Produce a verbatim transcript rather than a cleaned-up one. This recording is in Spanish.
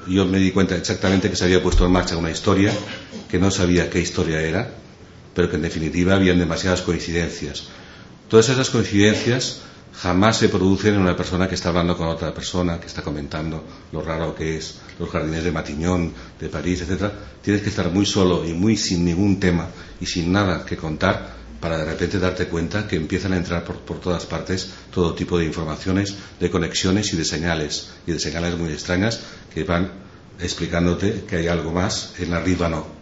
yo me di cuenta exactamente que se había puesto en marcha una historia, que no sabía qué historia era, pero que en definitiva habían demasiadas coincidencias. Todas esas coincidencias jamás se producen en una persona que está hablando con otra persona, que está comentando lo raro que es los jardines de Matignon, de París, etcétera. Tienes que estar muy solo y muy sin ningún tema y sin nada que contar para de repente darte cuenta que empiezan a entrar por, por todas partes todo tipo de informaciones, de conexiones y de señales, y de señales muy extrañas que van explicándote que hay algo más en la riba no.